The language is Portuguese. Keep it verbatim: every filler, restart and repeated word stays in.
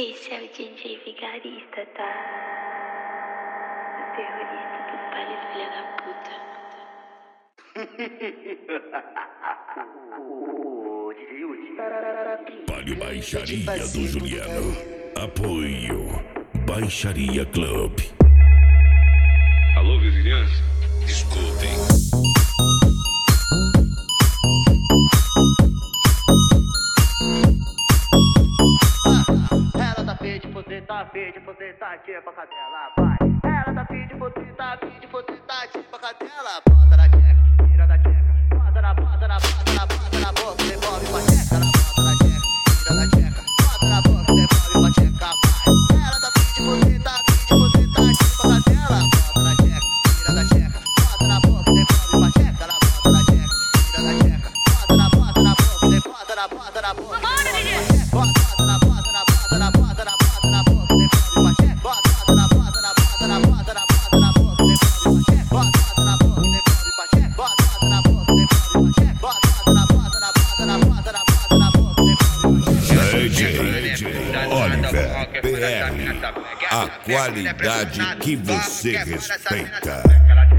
Esse é o D J Vigarista, tá? O terrorista dos bailes, filha da puta. Vale Baixaria do Juliano. Apoio Baixaria Club. Alô, vizinhança? Escutem. Ela tá afim de poder, tá afim de poder, tá tia pra cadela, vai. Ela tá afim de poder, tá afim de poder, tá tia pra cadela. Bota na tcheca, tira da tcheca. Bota na, bota na, bota na, bota na boca, devolve pra tcheca. Ela bota na tcheca, tira da tcheca. Bota na boca, devolve pra tcheca, vai. Ela tá afim de poder, tá afim de poder, tá tia pra cadela. Bota na tcheca, tira da tcheca. Bota na boca, devolve pra tcheca. Ela bota na tcheca, tira da tcheca. Bota na, bota na boca, bota na, bota na boca. Bora, menino! Bota na, bota na, bota na, bota na, bota na boca, devolve pra tcheca. Bota na, bota na, bota na, bota na, bota na boca, devolve pra tcheca. Bota na boca, devolve pra tcheca. Bota na boca, devolve pra tcheca. Bota na, bota na, bota na, bota na, bota na boca, devolve pra tcheca. D J Oliver P R, a qualidade que você respeita.